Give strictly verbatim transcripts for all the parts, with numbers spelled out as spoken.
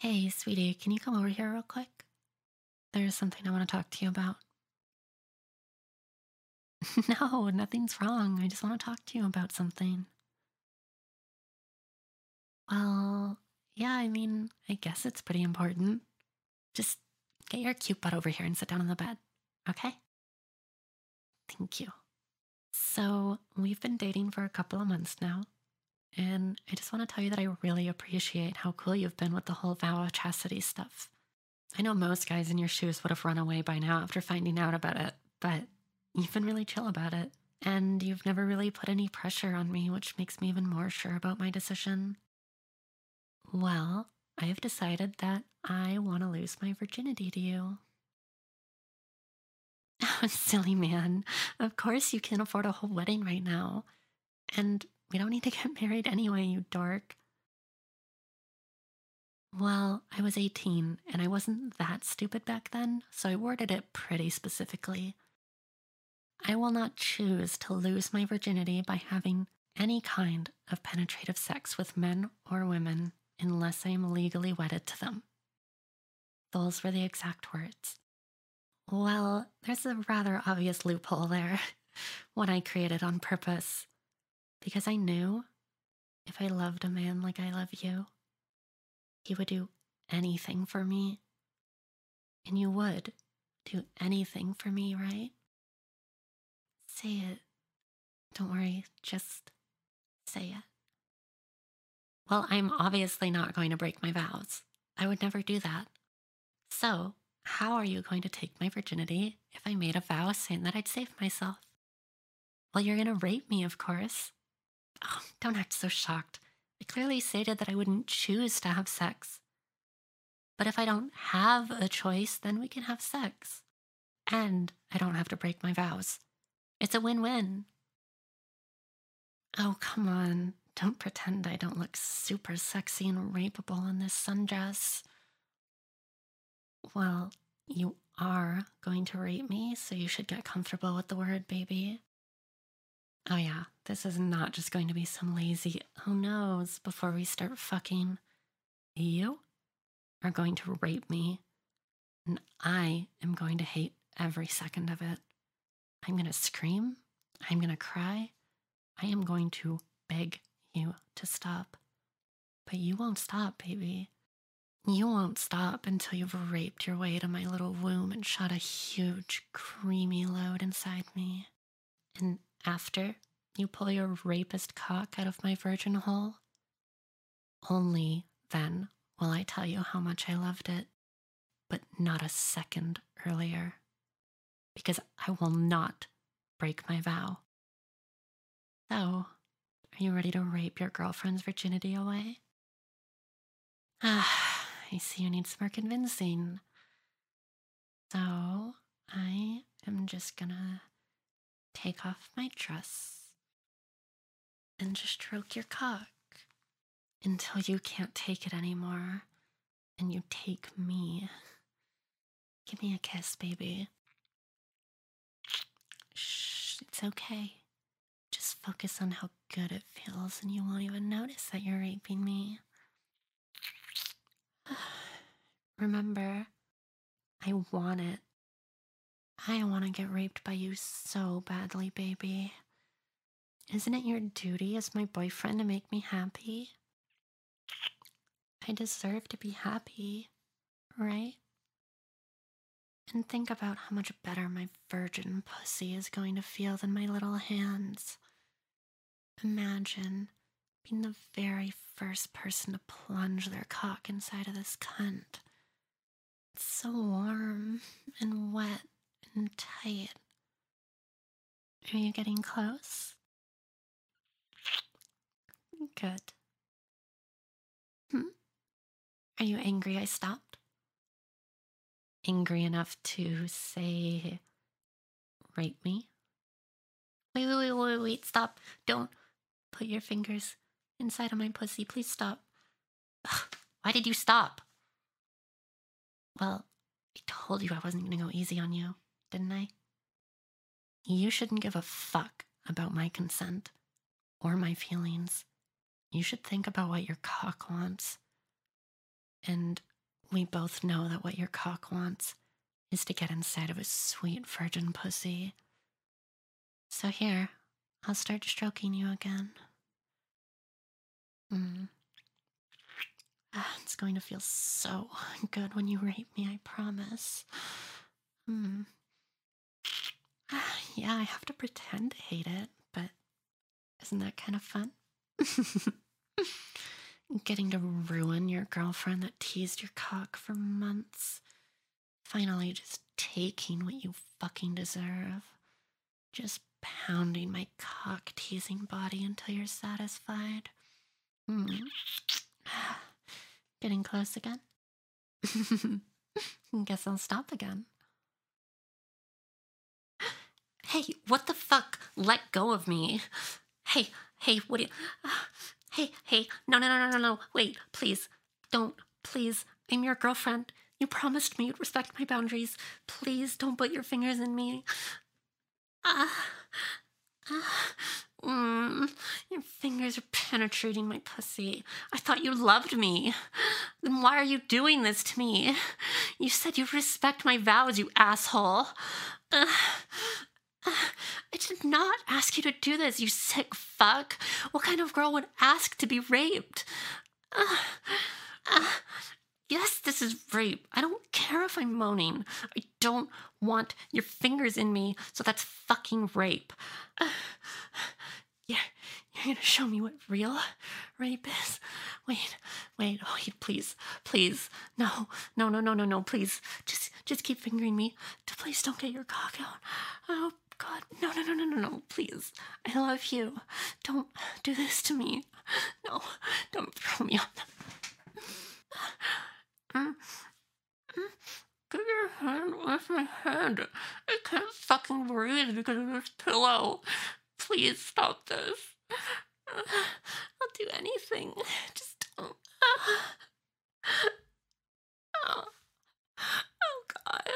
Hey, sweetie, can you come over here real quick? There's something I want to talk to you about. No, nothing's wrong. I just want to talk to you about something. Well, yeah, I mean, I guess it's pretty important. Just get your cute butt over here and sit down on the bed. Okay? Thank you. So, we've been dating for a couple of months now, and I just want to tell you that I really appreciate how cool you've been with the whole vow of chastity stuff. I know most guys in your shoes would have run away by now after finding out about it, but you've been really chill about it. And you've never really put any pressure on me, which makes me even more sure about my decision. Well, I have decided that I want to lose my virginity to you. Oh, silly man. Of course you can't afford a whole wedding right now. And we don't need to get married anyway, you dork. Well, I was eighteen and I wasn't that stupid back then, so I worded it pretty specifically. I will not choose to lose my virginity by having any kind of penetrative sex with men or women unless I am legally wedded to them. Those were the exact words. Well, there's a rather obvious loophole there, one I created on purpose, because I knew if I loved a man like I love you, he would do anything for me. And you would do anything for me, right? Say it. Don't worry, just say it. Well, I'm obviously not going to break my vows. I would never do that. So, how are you going to take my virginity if I made a vow saying that I'd save myself? Well, you're going to rape me, of course. Oh, don't act so shocked. I clearly stated that I wouldn't choose to have sex. But if I don't have a choice, then we can have sex. And I don't have to break my vows. It's a win win. Oh, come on. Don't pretend I don't look super sexy and rapeable in this sundress. Well, you are going to rape me, so you should get comfortable with the word, baby. Oh, yeah, this is not just going to be some lazy, oh no's before we start fucking. You are going to rape me, and I am going to hate every second of it. I'm going to scream. I'm going to cry. I am going to beg you to stop. But you won't stop, baby. You won't stop until you've raped your way to my little womb and shot a huge, creamy load inside me. And after you pull your rapist cock out of my virgin hole, only then will I tell you how much I loved it, but not a second earlier. Because I will not break my vow. So, are you ready to rape your girlfriend's virginity away? Ah, I see you need some more convincing. So, I am just gonna take off my dress and just stroke your cock until you can't take it anymore and you take me. Give me a kiss, baby. Shh, it's okay. Just focus on how good it feels and you won't even notice that you're raping me. Remember, I want it. I want to get raped by you so badly, baby. Isn't it your duty as my boyfriend to make me happy? I deserve to be happy, right? And think about how much better my virgin pussy is going to feel than my little hands. Imagine being the very first person to plunge their cock inside of this cunt. It's so warm and wet and tight. Are you getting close? Good. Hmm? Are you angry I stopped? Angry enough to say, rape me? Wait, wait, wait, wait, wait, stop. Don't put your fingers inside of my pussy. Please stop. Ugh, why did you stop? Well, I told you I wasn't going to go easy on you, didn't I? You shouldn't give a fuck about my consent or my feelings. You should think about what your cock wants. And We both know that what your cock wants is to get inside of a sweet virgin pussy. So here, I'll start stroking you again. Mm. Ah, it's going to feel so good when you rape me, I promise. Mm. Ah, yeah, I have to pretend to hate it, but isn't that kind of fun? Getting to ruin your girlfriend that teased your cock for months. Finally, just taking what you fucking deserve. Just pounding my cock teasing body until you're satisfied. Hmm. Getting close again? Guess I'll stop again. Hey, what the fuck? Let go of me. Hey, hey, what do you... Hey, hey, no, no, no, no, no, no. Wait, please. Don't, please. I'm your girlfriend. You promised me you'd respect my boundaries. Please don't put your fingers in me. Ah. Ah. Mm, your fingers are penetrating my pussy. I thought you loved me. Then why are you doing this to me? You said you'd respect my vows, you asshole. Uh, uh, I did not ask you to do this, you sick fuck. What kind of girl would ask to be raped? Uh, uh, yes, this is rape. I don't care if I'm moaning. I don't want your fingers in me, so that's fucking rape. Uh, yeah, you're gonna show me what real rape is? Wait, wait, oh, please, please, no, no, no, no, no, no, please, just, just keep fingering me. Please don't get your cock out. Oh, God, no, no, no, no, no, no, please. I love you. Don't do this to me. No, don't throw me on. Mm, mm, get your hand off my head. I can't fucking breathe because of this pillow. Please stop this. I'll do anything. Just don't. Oh, oh God.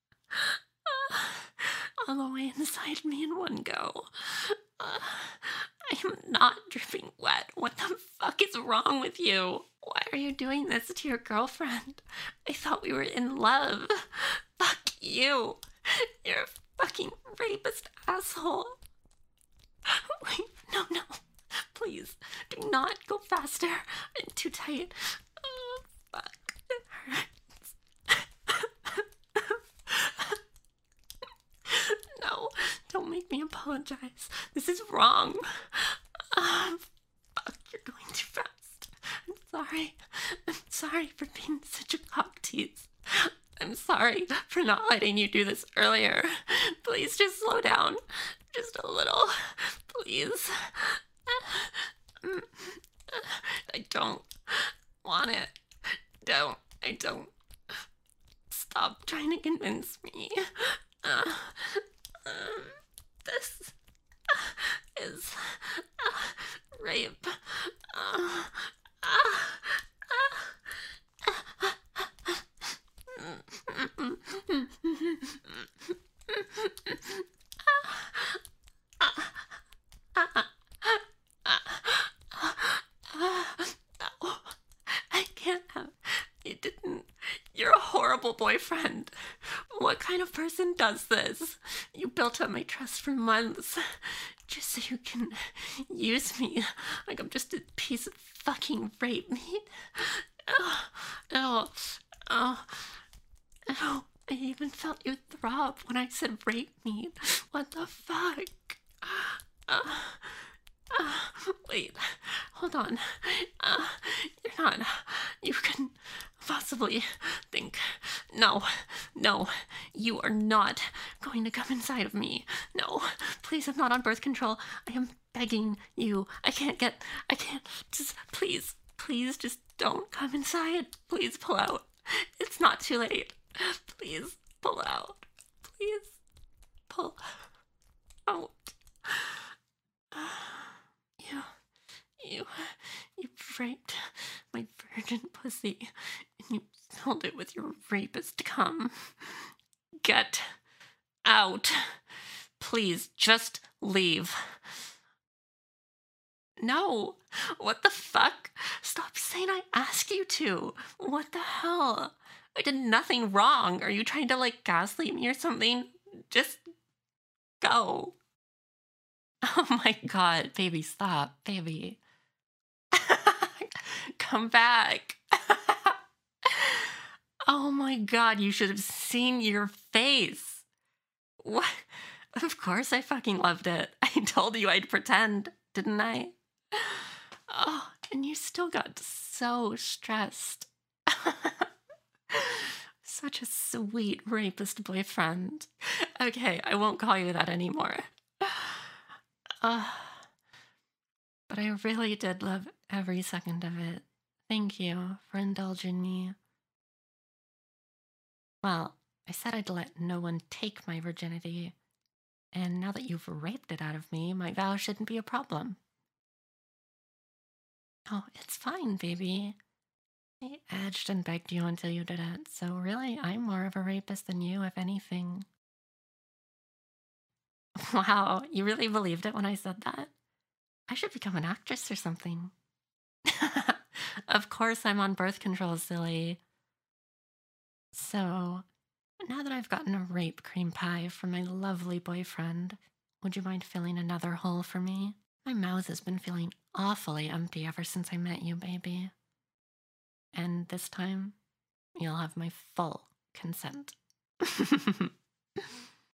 All the way inside me in one go. Uh, I'm not dripping wet. What the fuck is wrong with you? Why are you doing this to your girlfriend? I thought we were in love. Fuck you. You're a fucking rapist asshole. Wait, no, no. Please, do not go faster. I'm too tight. Oh, fuck. It hurts. No, don't make me apologize. This is wrong. Uh, fuck, you're going too fast. I'm sorry. I'm sorry for being such a cock tease. I'm sorry for not letting you do this earlier. Please just slow down. Just a little. Please. I don't want it. Don't. I don't. Stop trying to convince me. Uh, um, this is uh, rape. Uh, uh, No, I can't have. You didn't. You're a horrible boyfriend. What kind of person does this? You built up my trust for months just so you can use me like I'm just a piece of fucking rape meat. Oh, oh, oh, oh. I even felt you throb when I said rape meat. What the fuck? Uh, uh, wait, hold on. Uh, you're not. You can possibly think. No, no, you are not going to come inside of me. No, please, I'm not on birth control. I am begging you. I can't get. I can't. Just please, please, just don't come inside. Please pull out. It's not too late. Please pull out. Please pull out. You, you, you raped my virgin pussy and you filled it with your rapist cum. Get out. Please, just leave. No. What the fuck? Stop saying I ask you to. What the hell? I did nothing wrong. Are you trying to like gaslight me or something? Just go. Oh my god, baby, stop, baby. Come back. Oh my god, you should have seen your face. What? Of course I fucking loved it. I told you I'd pretend, didn't I? Oh, and you still got so stressed. Such a sweet rapist boyfriend. Okay, I won't call you that anymore. Uh, but I really did love every second of it. Thank you for indulging me. Well, I said I'd let no one take my virginity, and now that you've raped it out of me, my vow shouldn't be a problem. Oh, it's fine, baby. I edged and begged you until you did it, so really, I'm more of a rapist than you, if anything. Wow, you really believed it when I said that? I should become an actress or something. Of course, I'm on birth control, silly. So, now that I've gotten a rape cream pie from my lovely boyfriend, would you mind filling another hole for me? My mouth has been feeling awfully empty ever since I met you, baby. And this time, you'll have my full consent.